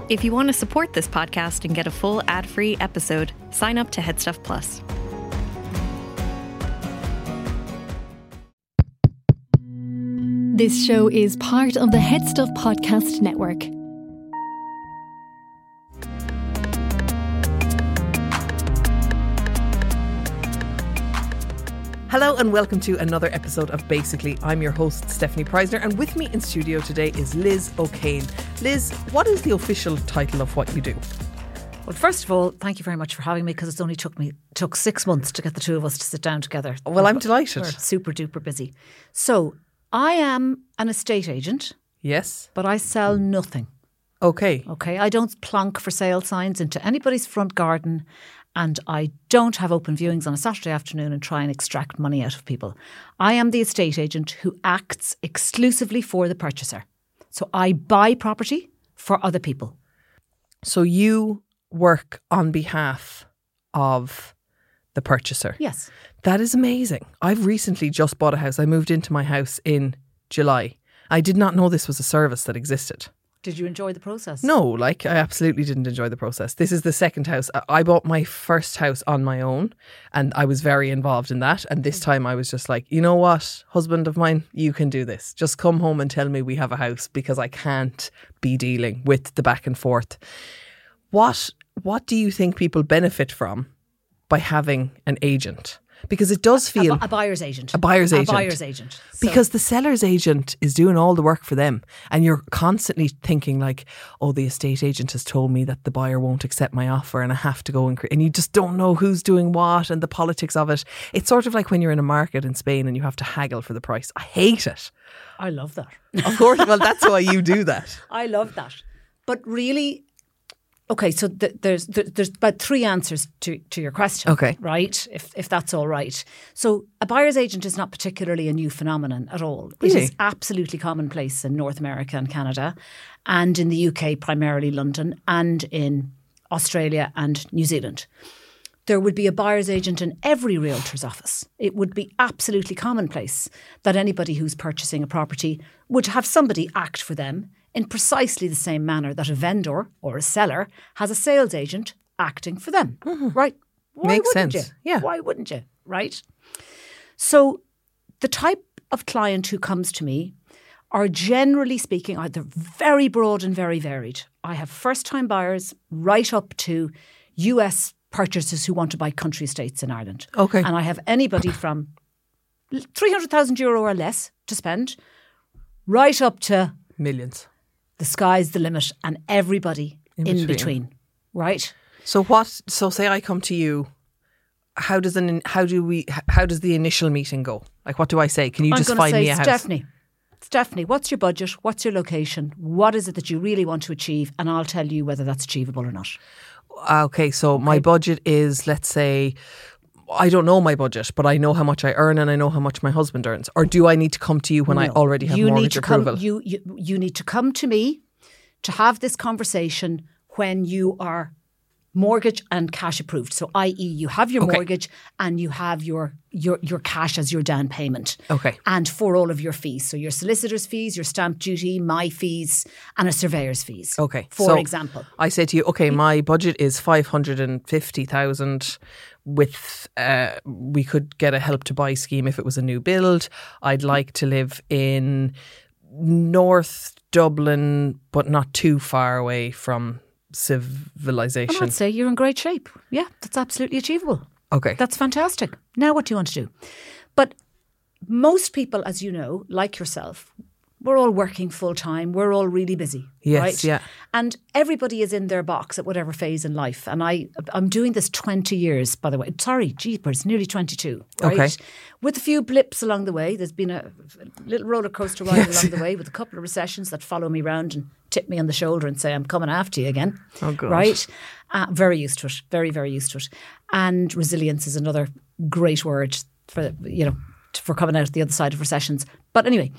If you want to support this podcast and get a full ad-free episode, sign up to Headstuff Plus. This show is part of the Headstuff Podcast Network. Hello and welcome to another episode of Basically. I'm your host, Stephanie Preisner, and with me in studio today is Liz O'Kane. Liz, what is the official title of what you do? Well, first of all, thank you very much for having me, because it's only took 6 months to get the two of us to sit down together. Well, I'm delighted. We're super duper busy. So, I am an estate agent. Yes. But I sell nothing. Okay. Okay, I don't plonk for sale signs into anybody's front garden, and I don't have open viewings on a Saturday afternoon and try and extract money out of people. I am the estate agent who acts exclusively for the purchaser. So I buy property for other people. So you work on behalf of the purchaser? Yes. That is amazing. I've recently just bought a house. I moved into my house in July. I did not know this was a service that existed. Did you enjoy the process? No, I absolutely didn't enjoy the process. This is the second house. I bought my first house on my own and I was very involved in that. And this time I was just like, you know what, husband of mine, you can do this. Just come home and tell me we have a house, because I can't be dealing with the back and forth. What do you think people benefit from by having an agent? Because it does feel... A buyer's agent. A buyer's agent. A buyer's agent. Because the seller's agent is doing all the work for them. And you're constantly thinking like, oh, the estate agent has told me that the buyer won't accept my offer and I have to go and you just don't know who's doing what and the politics of it. It's sort of like when you're in a market in Spain and you have to haggle for the price. I hate it. I love that. Of course. Well, that's why you do that. I love that. But really... Okay, so there's about three answers to your question, okay, right? If that's all right. So a buyer's agent is not particularly a new phenomenon at all. Really? It is absolutely commonplace in North America and Canada, and in the UK, primarily London, and in Australia and New Zealand. There would be a buyer's agent in every realtor's office. It would be absolutely commonplace that anybody who's purchasing a property would have somebody act for them in precisely the same manner that a vendor or a seller has a sales agent acting for them, right? Why Makes wouldn't sense. you? Yeah. Why wouldn't you, right? So the type of client who comes to me are, generally speaking, either very broad and very varied. I have first-time buyers right up to US purchasers who want to buy country estates in Ireland. Okay. And I have anybody from €300,000 or less to spend right up to... Millions. The sky's the limit, and everybody in between, right? So say I come to you, how does the initial meeting go? Like, what do I say? Can you just find me a house? Stephanie, what's your budget? What's your location? What is it that you really want to achieve? And I'll tell you whether that's achievable or not. Okay, so my budget is, let's say, I don't know my budget, but I know how much I earn and I know how much my husband earns. Or do I need to come to you when I already have mortgage approval? You need to come to me to have this conversation when you are mortgage and cash approved. So i.e. you have your mortgage and you have your cash as your down payment. Okay. And for all of your fees. So your solicitor's fees, your stamp duty, my fees and a surveyor's fees. Okay. For example. I say to you, okay, my budget is 550,000 with we could get a help to buy scheme if it was a new build. I'd like to live in North Dublin, but not too far away from civilization. I'd say you're in great shape. Yeah, that's absolutely achievable. Okay. That's fantastic. Now what do you want to do? But most people, as you know, like yourself, we're all working full time. We're all really busy. Yes, right? yeah. And everybody is in their box at whatever phase in life. And I'm doing this 20 years, by the way. Sorry, jeepers, nearly 22. Right? Okay. With a few blips along the way. There's been a little roller coaster ride along the way with a couple of recessions that follow me round and tip me on the shoulder and say, I'm coming after you again. Oh, God. Right? Very used to it. Very, very used to it. And resilience is another great word for, for coming out the other side of recessions. But anyway,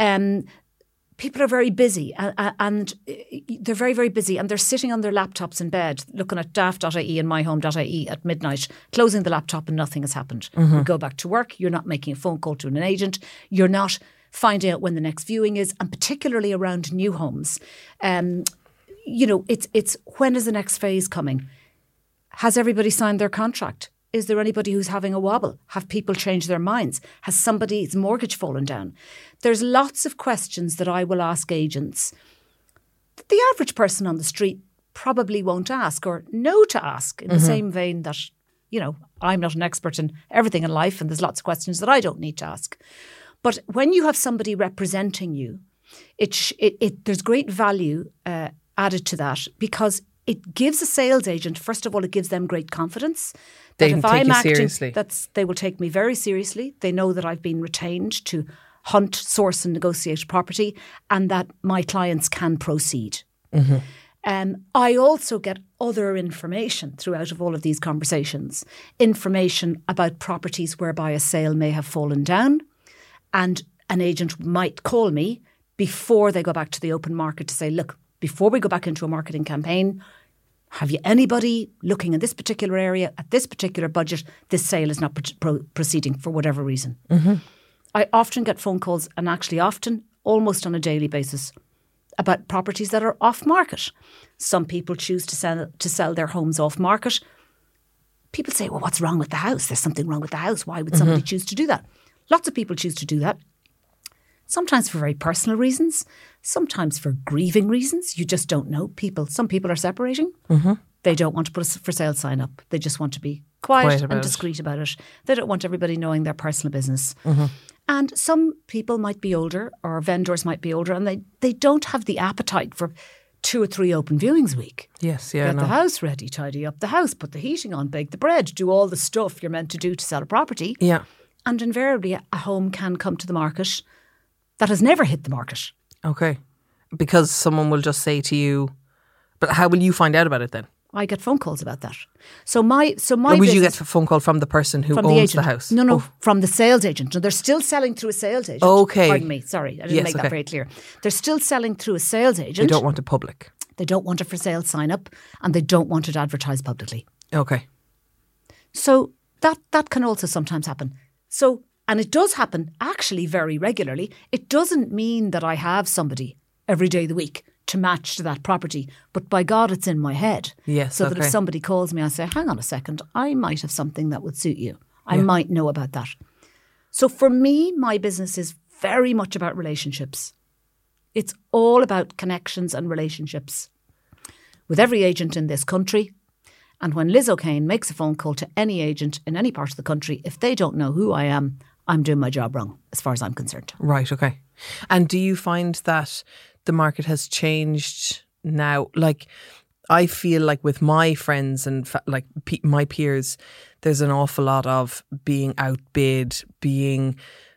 people are very busy and they're very, very busy and they're sitting on their laptops in bed looking at daft.ie and myhome.ie at midnight, closing the laptop and nothing has happened. You go back to work, you're not making a phone call to an agent, you're not finding out when the next viewing is, and particularly around new homes. it's when is the next phase coming? Has everybody signed their contract? Is there anybody who's having a wobble? Have people changed their minds? Has somebody's mortgage fallen down? There's lots of questions that I will ask agents that the average person on the street probably won't ask or know to ask, in the same vein that, I'm not an expert in everything in life and there's lots of questions that I don't need to ask. But when you have somebody representing you, there's great value added to that, because it gives a sales agent, first of all, it gives them great confidence. They can take you seriously. They will take me very seriously. They know that I've been retained to hunt, source and negotiate property, and that my clients can proceed. I also get other information throughout of all of these conversations. Information about properties whereby a sale may have fallen down, and an agent might call me before they go back to the open market to say, look, before we go back into a marketing campaign, have you anybody looking in this particular area at this particular budget? This sale is not proceeding for whatever reason. I often get phone calls, and actually often, almost on a daily basis, about properties that are off market. Some people choose to sell their homes off market. People say, well, what's wrong with the house? There's something wrong with the house. Why would somebody choose to do that? Lots of people choose to do that. Sometimes for very personal reasons, sometimes for grieving reasons. You just don't know. Some people are separating. They don't want to put a for sale sign up. They just want to be quiet and discreet about it. They don't want everybody knowing their personal business. And some people might be older, or vendors might be older, and they don't have the appetite for 2 or 3 open viewings a week. Yes, yeah. Get the house ready, tidy up the house, put the heating on, bake the bread, do all the stuff you're meant to do to sell a property. Yeah. And invariably a home can come to the market that has never hit the market. Okay. Because someone will just say to you, but how will you find out about it then? I get phone calls about that. So my or would you get a phone call from the person who owns the house? No, from the sales agent. No, they're still selling through a sales agent. Okay. Pardon me, sorry, I didn't make that very clear. They're still selling through a sales agent. They don't want it public. They don't want a for sale sign up, and they don't want it advertised publicly. Okay. So that can also sometimes happen. So, and it does happen actually very regularly. It doesn't mean that I have somebody every day of the week to match to that property, but by God, it's in my head. Yes, so that if somebody calls me, I say, hang on a second, I might have something that would suit you. I might know about that. So for me, my business is very much about relationships. It's all about connections and relationships with every agent in this country. And when Liz O'Kane makes a phone call to any agent in any part of the country, if they don't know who I am, I'm doing my job wrong, as far as I'm concerned. Right, okay. And do you find that the market has changed now? Like, I feel like with my friends and my peers, there's an awful lot of being outbid, being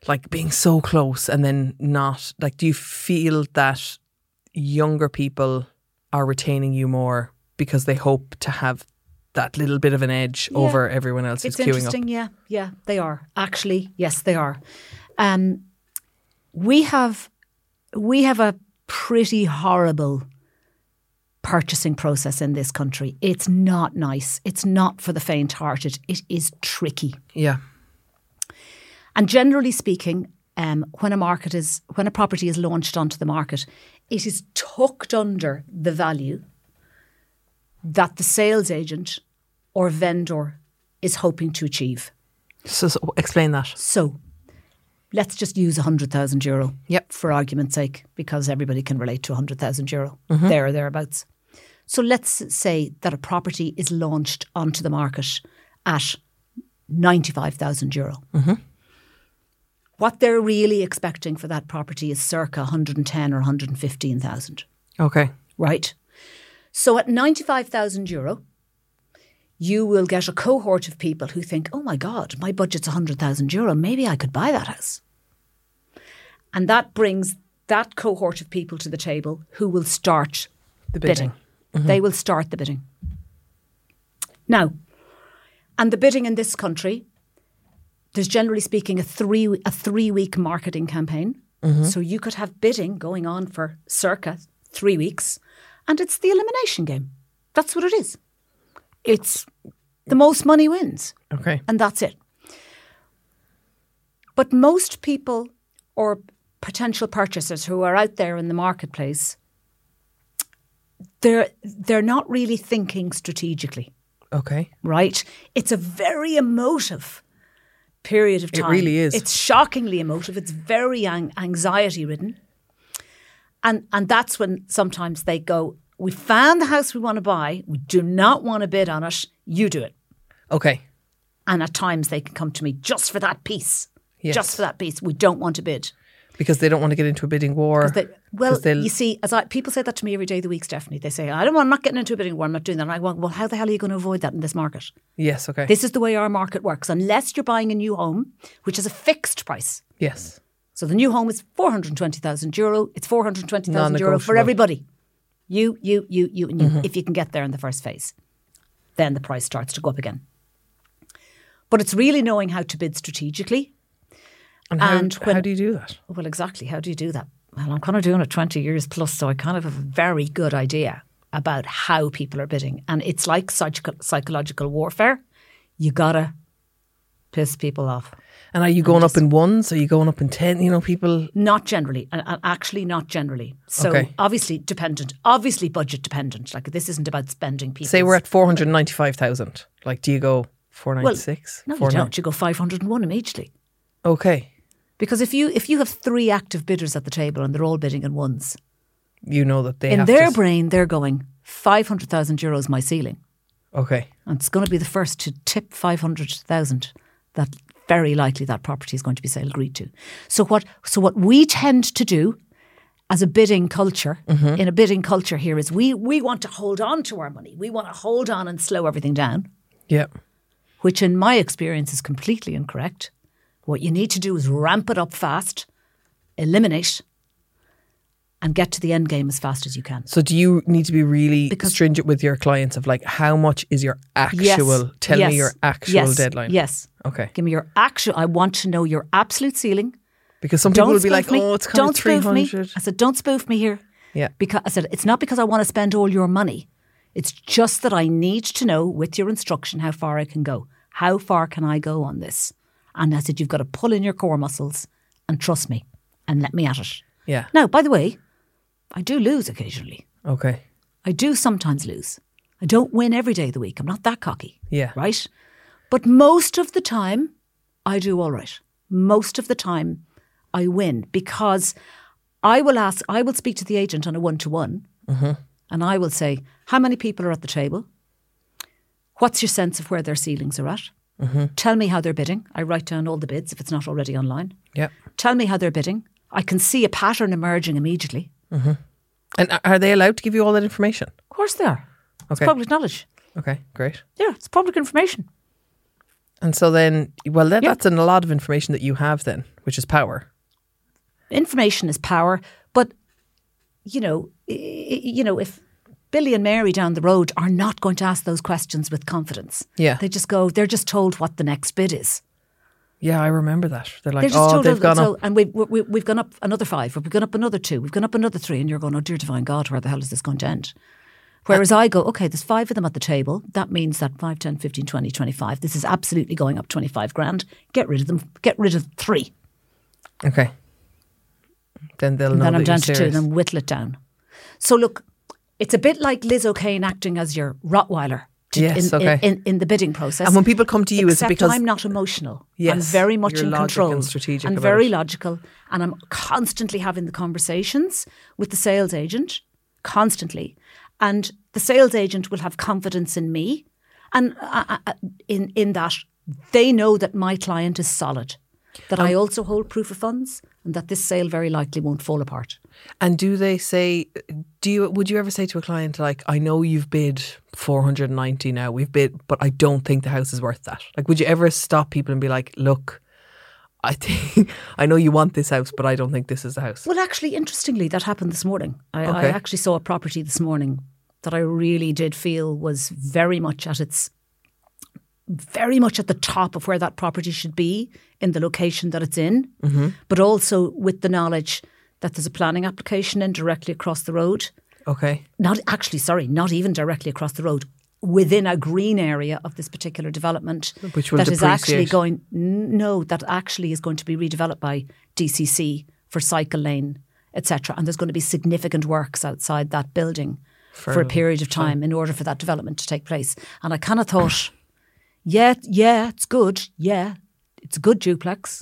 so close and then not. Like, do you feel that younger people are retaining you more because they hope to have that little bit of an edge over everyone else who's queuing up? It's interesting, yeah, they are. Actually, yes, they are. We have a pretty horrible purchasing process in this country. It's not nice. It's not for the faint-hearted. It is tricky. Yeah. And generally speaking, when a property is launched onto the market, it is tucked under the value that the sales agent or vendor is hoping to achieve. So explain that. So let's just use €100,000 Yep. for argument's sake, because everybody can relate to €100,000 there or thereabouts. So let's say that a property is launched onto the market at €95,000. What they're really expecting for that property is circa 110 or 115,000. Okay. Right? So at €95,000, you will get a cohort of people who think, oh my God, my budget's €100,000. Maybe I could buy that house. And that brings that cohort of people to the table who will start the bidding. They will start the bidding. Now, and the bidding in this country, there's generally speaking a three-week marketing campaign. So you could have bidding going on for circa 3 weeks, and it's the elimination game. That's what it is. It's the most money wins. Okay. And that's it. But most people or potential purchasers who are out there in the marketplace, they're not really thinking strategically, Okay. right? It's a very emotive period of time. It really is. It's shockingly emotive. It's very anxiety-ridden. And that's when sometimes they go, we found the house we want to buy. We do not want to bid on it. You do it. Okay. And at times they can come to me just for that piece. Yes. Just for that piece. We don't want to bid. Because they don't want to get into a bidding war. You see, people say that to me every day of the week, Stephanie. They say, I'm not getting into a bidding war. I'm not doing that. And I go, well, how the hell are you going to avoid that in this market? Yes, okay. This is the way our market works. Unless you're buying a new home, which is a fixed price. Yes. So the new home is €420,000. It's €420,000 for Non-negotiable. everybody. You, and you. If you can get there in the first phase, then the price starts to go up again. But it's really knowing how to bid strategically. And how do you do that? Well, exactly. How do you do that? Well, I'm kind of doing it 20 years plus, so I kind of have a very good idea about how people are bidding. And it's like psychological warfare. You got to piss people off. And are you going up in ones? Are you going up in 10? You know, people... Not generally. And actually not generally. So Okay. obviously dependent. Obviously budget dependent. Like this isn't about spending people. Say we're at 495,000. Like, do you go 496? No, you don't. You go 501 immediately. Okay. Because if you have 3 active bidders at the table and they're all bidding in ones, You know that they in have their to... brain they're going, €500,000 my ceiling. Okay. And it's going to be the first to tip 500,000 that very likely that property is going to be sale agreed to. So what we tend to do as a bidding culture, in a bidding culture here, is we want to hold on to our money. We want to hold on and slow everything down, Yeah. which in my experience is completely incorrect. What you need to do is ramp it up fast, eliminate, and get to the end game as fast as you can. So do you need to be really stringent with your clients of like, how much is your actual... Tell me your actual deadline. Yes. Okay. Give me your actual... I want to know your absolute ceiling. Because some people will be like, spoof me. oh, it's kind Don't of 300. spoof me. I said, don't spoof me here. Yeah. Because I said, it's not because I want to spend all your money. It's just that I need to know with your instruction how far I can go. How far can I go on this? And I said, you've got to pull in your core muscles and trust me and let me at it. Yeah. Now, by the way, I do lose occasionally. Okay. I do sometimes lose. I don't win every day of the week. I'm not that cocky. Yeah. Right? But most of the time, I do all right. Most of the time, I win because I will speak to the agent on a one-to-one and I will say, how many people are at the table? What's your sense of where their ceilings are at? Tell me how they're bidding. I write down all the bids if it's not already online. Yeah. Tell me how they're bidding. I can see a pattern emerging immediately. And are they allowed to give you all that information? Of course they are. It's Okay. public knowledge. Okay, great. Yeah, it's public information. And so then, that's a lot of information that you have then, which is power. Information is power, but if Billy and Mary down the road are not going to ask those questions with confidence. Yeah. They just go, they're just told what the next bid is. Yeah, I remember that. They're like, They're just told they've gone up. and we've gone up another 5, or we've gone up another 2, we've gone up another 3, and you're going, oh dear divine God, where the hell is this going to end? Whereas I go, okay, there's 5 of them at the table. That means that 5, 10, 15, 20, 25. This is absolutely going up 25 grand. Get rid of them. Get rid of 3. Okay. Then they'll know Then I'm that down you're to 2 serious. and then whittle it down. So look, it's a bit like Liz O'Kane acting as your Rottweiler Yes, okay. in the bidding process. And when people come to you, is it Except because... I'm not emotional. Yes, I'm very much you're in logical control. and strategic I'm about very it. logical, and I'm constantly having the conversations with the sales agent, constantly. And the sales agent will have confidence in me, and in that they know that my client is solid, that I also hold proof of funds, and that this sale very likely won't fall apart. And do they say, would you ever say to a client, like, I know you've bid 490 now, we've bid, but I don't think the house is worth that? Like, would you ever stop people and be like, look, I know you want this house, but I don't think this is the house? Well, actually, interestingly, that happened this morning. I Okay. actually saw a property this morning that I really did feel was very much at the top of where that property should be in the location that it's in, but also with the knowledge that there's a planning application in directly across the road. Okay. Not even directly across the road, within a green area of this particular development. Which will that is actually depreciate. that actually is going to be redeveloped by DCC for cycle lane, etc. And there's going to be significant works outside that building for a period of time in order for that development to take place. And I kind of thought, yeah, it's good. Yeah, it's a good duplex.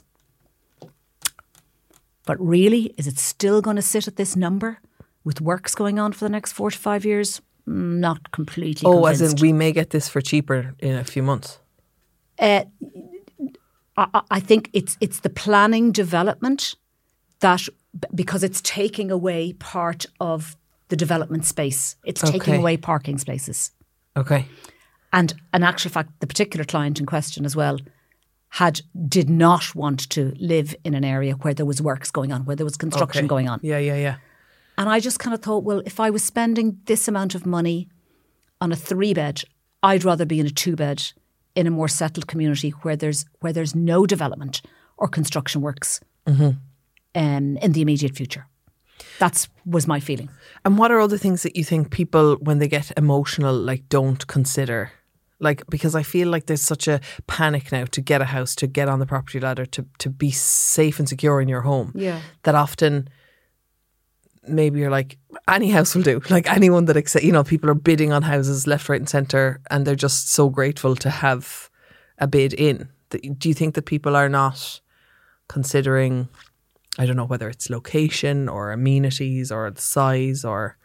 But really, is it still going to sit at this number with works going on for the next 4 to 5 years? Not completely convinced. As in we may get this for cheaper in a few months? I think it's the planning development that, because it's taking away part of the development space. It's taking away parking spaces. Okay. And in actual fact, the particular client in question as well did not want to live in an area where there was works going on, where there was construction going on. Yeah. And I just kind of thought, well, if I was spending this amount of money on a 3-bed, I'd rather be in a 2-bed in a more settled community where there's no development or construction works in the immediate future. That was my feeling. And what are other things that you think people, when they get emotional, like don't consider? Like, because I feel like there's such a panic now to get a house, to get on the property ladder, to be safe and secure in your home. Yeah. That often maybe you're like, any house will do. Like anyone that people are bidding on houses left, right and centre, and they're just so grateful to have a bid in. Do you think that people are not considering, I don't know, whether it's location or amenities or the size or...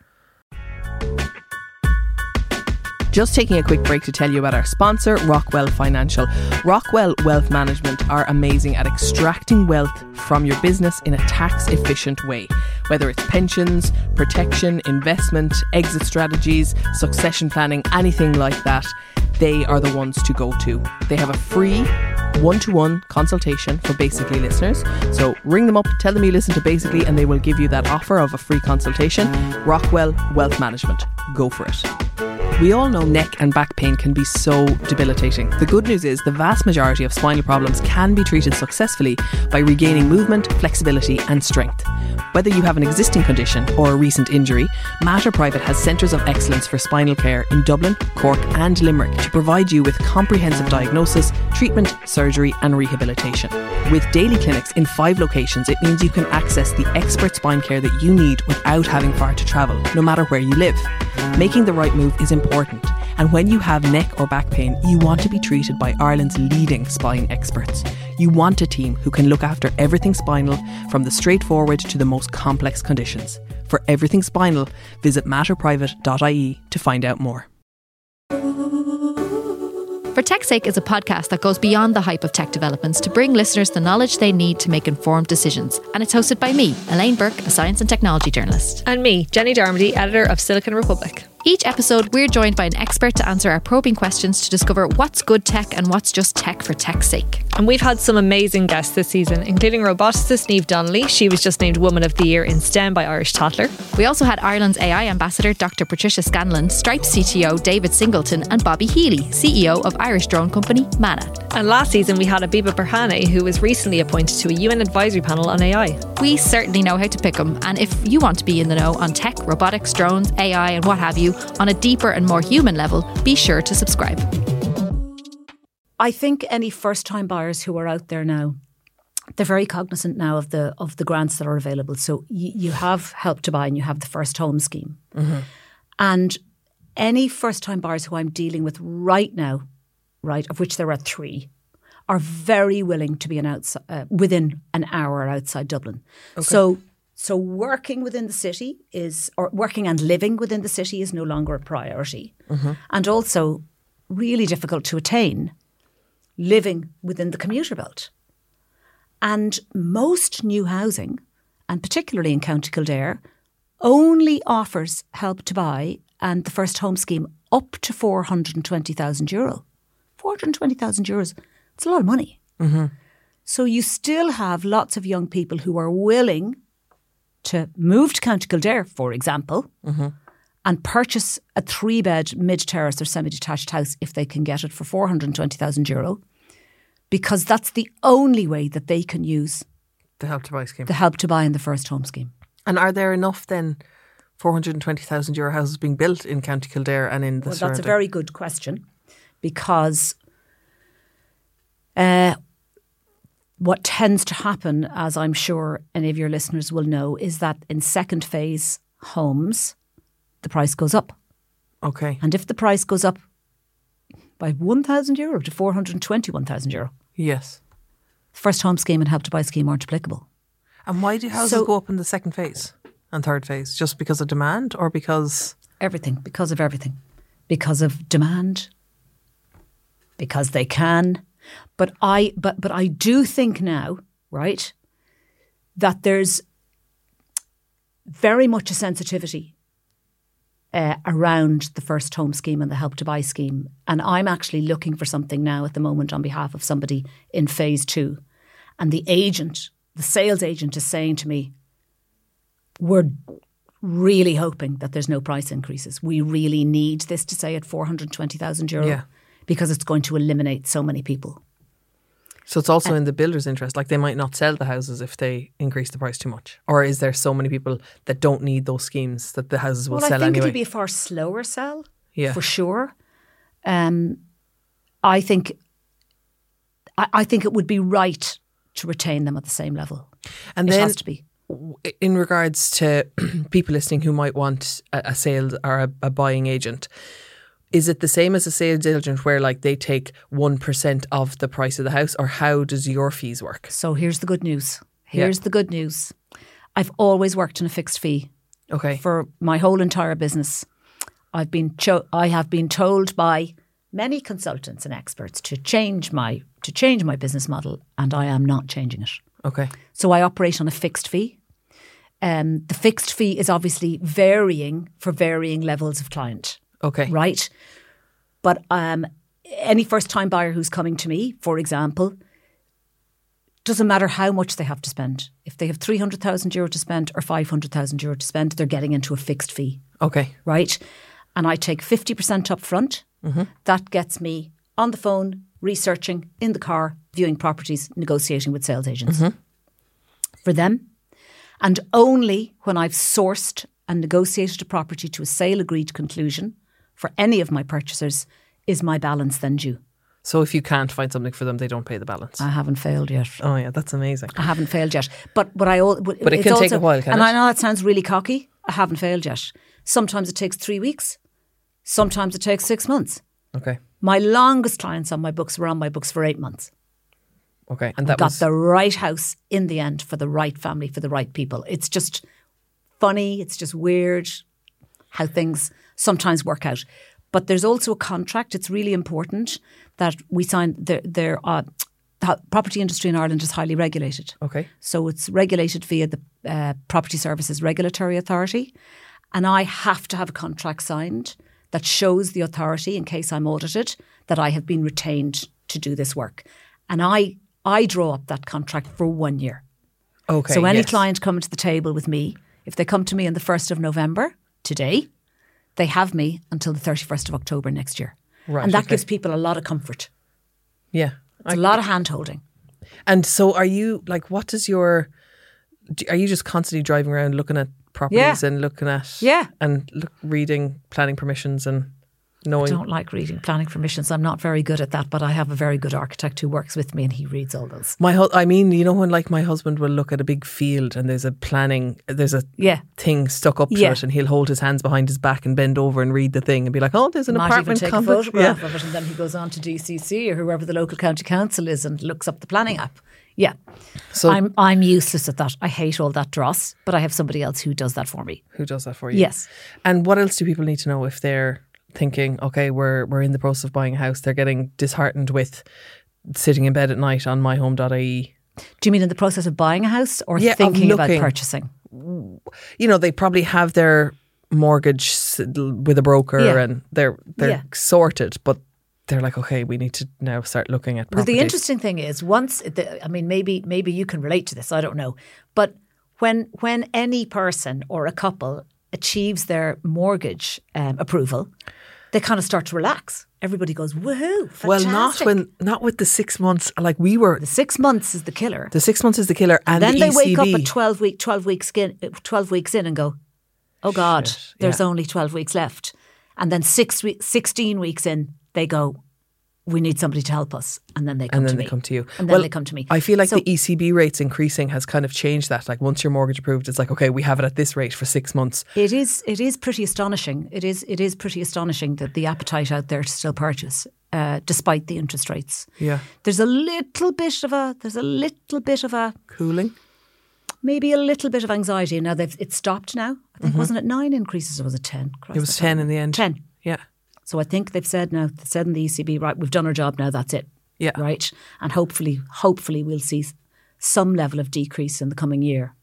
Just taking a quick break to tell you about our sponsor, Rockwell Financial. Rockwell Wealth Management are amazing at extracting wealth from your business in a tax-efficient way. Whether it's pensions, protection, investment, exit strategies, succession planning, anything like that, they are the ones to go to. They have a free one-to-one consultation for Basically listeners. So ring them up, tell them you listen to Basically, and they will give you that offer of a free consultation. Rockwell Wealth Management. Go for it. We all know neck and back pain can be so debilitating. The good news is the vast majority of spinal problems can be treated successfully by regaining movement, flexibility and strength. Whether you have an existing condition or a recent injury, Mater Private has centres of excellence for spinal care in Dublin, Cork and Limerick to provide you with comprehensive diagnosis, treatment, surgery and rehabilitation. With daily clinics in 5 locations, it means you can access the expert spine care that you need without having far to travel, no matter where you live. Making the right move is important, and when you have neck or back pain, you want to be treated by Ireland's leading spine experts. You want a team who can look after everything spinal, from the straightforward to the most complex conditions. For everything spinal, visit matterprivate.ie to find out more. For Tech's Sake is a podcast that goes beyond the hype of tech developments to bring listeners the knowledge they need to make informed decisions. And it's hosted by me, Elaine Burke, a science and technology journalist. And me, Jenny Darmody, editor of Silicon Republic. Each episode, we're joined by an expert to answer our probing questions to discover what's good tech and what's just tech for tech's sake. And we've had some amazing guests this season, including roboticist Niamh Donnelly. She was just named Woman of the Year in STEM by Irish Toddler. We also had Ireland's AI ambassador, Dr. Patricia Scanlon, Stripe CTO David Singleton, and Bobby Healy, CEO of Irish drone company Mana. And last season, we had Abiba Berhane, who was recently appointed to a UN advisory panel on AI. We certainly know how to pick them, and if you want to be in the know on tech, robotics, drones, AI, and what have you, on a deeper and more human level, be sure to subscribe. I think any first-time buyers who are out there now, they're very cognizant now of the grants that are available. So you have Help to Buy and you have the First Home Scheme. Mm-hmm. And any first-time buyers who I'm dealing with right now, right, of which there are 3, are very willing to be within an hour outside Dublin. Okay. So working within the city or working and living within the city is no longer a priority. Mm-hmm. And also really difficult to attain living within the commuter belt. And most new housing, and particularly in County Kildare, only offers Help to Buy and the First Home Scheme up to €420,000. €420,000, it's a lot of money. Mm-hmm. So you still have lots of young people who are willing to move to County Kildare, for example, mm-hmm. and purchase a 3-bed mid-terrace or semi-detached house if they can get it for €420,000, because that's the only way that they can use the Help to Buy scheme. The Help to Buy and the First Home Scheme. And are there enough then €420,000 houses being built in County Kildare and in the surrounding? That's a very good question, because what tends to happen, as I'm sure any of your listeners will know, is that in second phase homes, the price goes up. Okay. And if the price goes up by €1,000 to €421,000, Yes. first home scheme and Help to Buy scheme aren't applicable. And why do houses So- go up in the second phase and third phase? Just because of demand or because... Everything, because of everything. Because of demand, because they can. But I do think now, right, that there's very much a sensitivity around the first home scheme and the Help to Buy scheme. And I'm actually looking for something now at the moment on behalf of somebody in phase 2. And the sales agent is saying to me, we're really hoping that there's no price increases. We really need this to stay at €420,000 Yeah. because it's going to eliminate so many people. So it's also in the builder's interest. Like they might not sell the houses if they increase the price too much. Or is there so many people that don't need those schemes that the houses will Well, sell I think anyway? it'll be a far slower sell, Yeah. for sure. I think it would be right to retain them at the same level. And It then has to be. in regards to people listening who might want a sales or a buying agent, is it the same as a sales agent where like they take 1% of the price of the house, or how does your fees work? So here's the good news. Here's the good news. I've always worked in a fixed fee Okay. for my whole entire business. I have been told by many consultants and experts to change my business model, and I am not changing it. Okay. So I operate on a fixed fee. The fixed fee is obviously varying for varying levels of client, Okay. right? But any first-time buyer who's coming to me, for example, doesn't matter how much they have to spend. If they have €300,000 to spend or €500,000 to spend, they're getting into a fixed fee, Okay. right? And I take 50% up front. That gets me on the phone, researching, in the car, viewing properties, negotiating with sales agents. For them. And only when I've sourced and negotiated a property to a sale agreed conclusion for any of my purchasers is my balance then due. So if you can't find something for them, they don't pay the balance. I haven't failed yet. Oh yeah, that's amazing. I haven't failed yet. But it can take a while, can and it? I know that sounds really cocky. I haven't failed yet. Sometimes it takes 3 weeks. Sometimes it takes 6 months. Okay. My longest clients on my books were on my books for 8 months. Okay. And that Got was the right house in the end for the right family, for the right people. It's just funny. It's just weird how things sometimes work out. But there's also a contract. It's really important that we sign. The property industry in Ireland is highly regulated. okay. So it's regulated via the Property Services Regulatory Authority. And I have to have a contract signed that shows the authority, in case I'm audited, that I have been retained to do this work. And I draw up that contract for 1 year. Okay. So any yes. client coming to the table with me, if they come to me on the 1st of November, today, they have me until the 31st of October next year. Right, And that okay. gives people a lot of comfort. Yeah. It's a lot of hand-holding. And so are you like, what is your, are you just constantly driving around looking at properties Yeah. and looking at, Yeah. and reading planning permissions and I knowing? don't like reading planning permissions. I'm not very good at that, but I have a very good architect who works with me and he reads all those. I mean, you know, when like my husband will look at a big field and there's a Yeah. thing stuck up to Yeah. it, and he'll hold his hands behind his back and bend over and read the thing and be like, oh, there's an Might even apartment take a complex. photograph of it, and then he goes on to DCC or whoever the local county council is and looks up the planning app. Yeah. So I'm useless at that. I hate all that dross, but I have somebody else who does that for me. who does that for you? Yes. And what else do people need to know if they're thinking, okay, we're in the process of buying a house, they're getting disheartened with sitting in bed at night on myhome.ie? Do you mean in the process of buying a house or Yeah, of thinking about looking. purchasing? You know, they probably have their mortgage with a broker Yeah. and they're Yeah. sorted, but they're like, okay, we need to now start looking at Well, properties. the interesting thing is maybe you can relate to this, I don't know. But when any person or a couple achieves their mortgage approval, they kind of start to relax. Everybody goes, woohoo, fantastic. Well, not with the 6 months. Like we were, The 6 months is the killer. the 6 months is the killer, and Then the they ECB. wake up at 12 weeks in and go, oh God, Shit, there's yeah. only 12 weeks left. And then 16 weeks in, they go, we need somebody to help us. And then they come And then to they me. come to you. And then Well, they come to me. I feel like So- the ECB rates increasing has kind of changed that. Like once your mortgage approved, it's like, okay, we have it at this rate for 6 months. It is pretty astonishing. It is pretty astonishing that the appetite out there to still purchase, despite the interest rates. Yeah. There's a little bit of a Cooling. maybe a little bit of anxiety. Now it's stopped now. I think wasn't it 9 increases or was it 10? It was 10 in the end. 10. Yeah. So I think they've said now. They said in the ECB, right, we've done our job now. That's it. Yeah. Right, and hopefully we'll see some level of decrease in the coming year.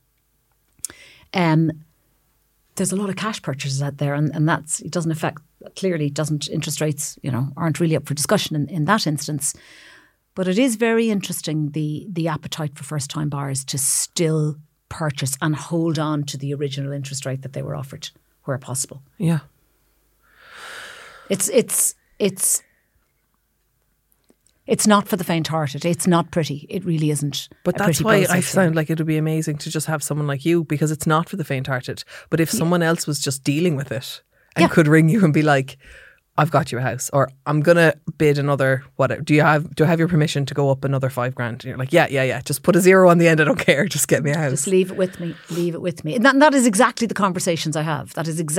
There's a lot of cash purchases out there, and that's it doesn't affect clearly doesn't interest rates aren't really up for discussion in that instance. But it is very interesting the appetite for first time buyers to still purchase and hold on to the original interest rate that they were offered where possible. Yeah. It's not for the faint-hearted. It's not pretty. It really isn't. But a that's pretty why I process, sound like it would be amazing to just have someone like you, because it's not for the faint-hearted. But if someone else was just dealing with it and could ring you and be like, I've got you a house, or I'm going to bid another, whatever. Do I have your permission to go up another $5,000? And you're like, yeah. Just put a 0 on the end. I don't care. Just get me a house. Just leave it with me. Leave it with me. And that is exactly the conversations I have.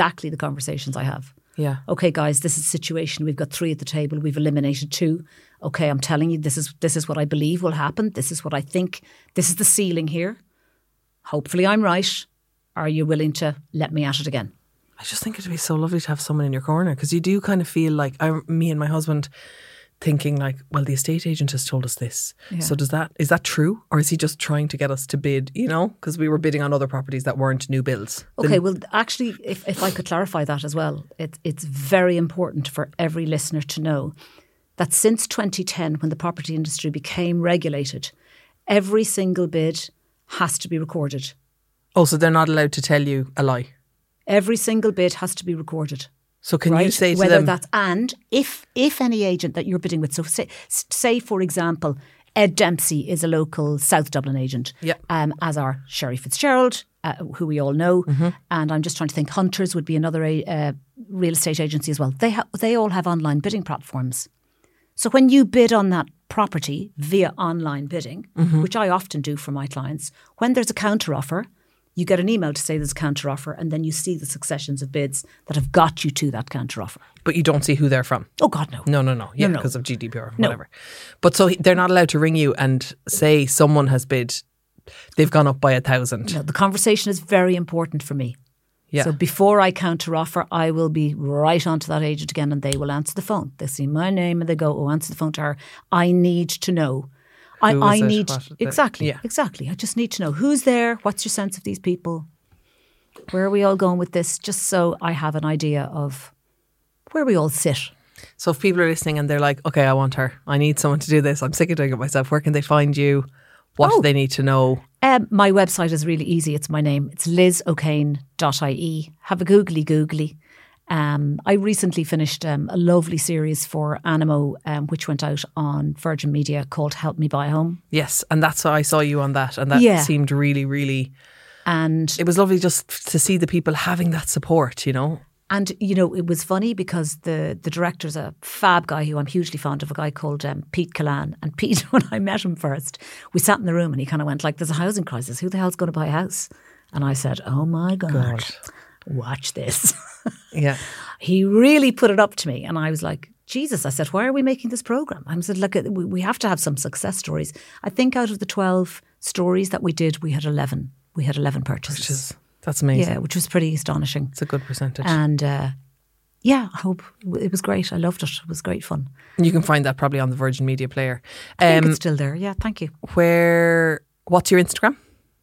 Yeah. Okay, guys, this is the situation. We've got 3 at the table. We've eliminated 2. Okay, I'm telling you, this is what I believe will happen. This is what I think. This is the ceiling here. Hopefully I'm right. Are you willing to let me at it again? I just think it'd be so lovely to have someone in your corner, because you do kind of feel like, me and my husband thinking like, well, the estate agent has told us this. Yeah. So is that true? Or is he just trying to get us to bid, because we were bidding on other properties that weren't new builds? Okay, well, actually, if I could clarify that as well, it's very important for every listener to know that since 2010, when the property industry became regulated, every single bid has to be recorded. Oh, so they're not allowed to tell you a lie? Every single bid has to be recorded. So can you say to whether them... that's and if any agent that you're bidding with, so say for example, Ed Dempsey is a local South Dublin agent, as are Sherry Fitzgerald, who we all know, and I'm just trying to think, Hunters would be another real estate agency as well. They all have online bidding platforms. So when you bid on that property via online bidding, which I often do for my clients, when there's a counter offer, you get an email to say there's a counter offer, and then you see the successions of bids that have got you to that counter offer. But you don't see who they're from? Oh, God, no. No. Yeah, No. because of GDPR, whatever. But so they're not allowed to ring you and say someone has bid, they've gone up by 1,000. No, the conversation is very important for me. Yeah. So before I counter offer, I will be right onto that agent again, and they will answer the phone. They see my name and they go, answer the phone to her. I need to know. I need exactly. I just need to know who's there. What's your sense of these people? Where are we all going with this? Just so I have an idea of where we all sit. So if people are listening and they're like, okay, I want her, I need someone to do this, I'm sick of doing it myself, where can they find you? What do they need to know? My website is really easy. It's my name. It's lizokane.ie. Have a googly. I recently finished a lovely series for Animo, which went out on Virgin Media, called Help Me Buy a Home. Yes, and that's why I saw you on that, and that seemed really, really... And it was lovely just to see the people having that support, And, it was funny because the director's a fab guy who I'm hugely fond of, a guy called Pete Callan. And Pete, when I met him first, we sat in the room and he kind of went like, there's a housing crisis. Who the hell's going to buy a house? And I said, oh my God. Watch this. Yeah. He really put it up to me. And I was like, Jesus, I said, why are we making this program? I said, look, we have to have some success stories. I think out of the 12 stories that we did, we had 11. We had 11 purchases. That's amazing. Yeah, which was pretty astonishing. It's a good percentage. And I hope it was great. I loved it. It was great fun. You can find that probably on the Virgin Media player. I think it's still there. Yeah, thank you. What's your Instagram?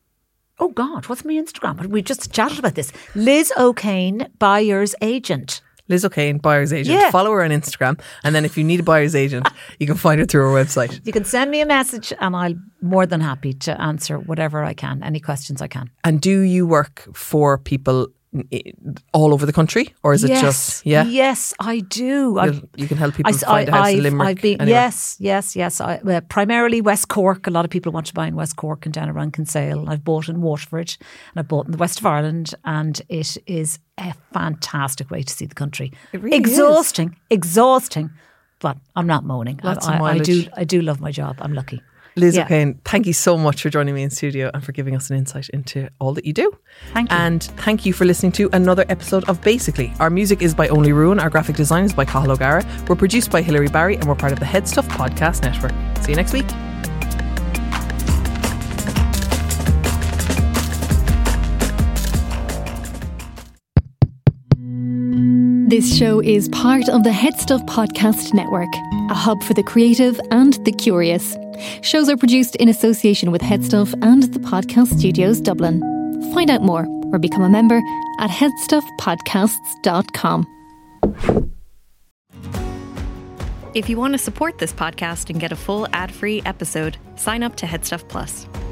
Oh God, what's my Instagram? We just chatted about this. Liz O'Kane, buyer's agent. Liz O'Kane, buyer's agent. Yeah. Follow her on Instagram, and then if you need a buyer's agent, you can find her through her website. You can send me a message and I'm more than happy to answer whatever I can, any questions I can. And do you work for people all over the country, or is it just Yes, I do. You can help people find a house in Limerick. Anyway. Yes. Primarily West Cork. A lot of people want to buy in West Cork and down around Kinsale. I've bought in Waterford and I've bought in the west of Ireland, and it is a fantastic way to see the country. It really exhausting, but I'm not moaning. Lots of I mileage. do love my job. I'm lucky. Liz Yeah. O'Kane, thank you so much for joining me in studio and for giving us an insight into all that you do. Thank you. And thank you for listening to another episode of Basically. Our music is by Only Ruin. Our graphic design is by Cathal O'Gara. We're produced by Hilary Barry and we're part of the Head Stuff Podcast Network. See you next week. This show is part of the Head Stuff Podcast Network, a hub for the creative and the curious. Shows are produced in association with Head Stuff and the Podcast Studios Dublin. Find out more or become a member at headstuffpodcasts.com. If you want to support this podcast and get a full ad-free episode, sign up to Headstuff Plus.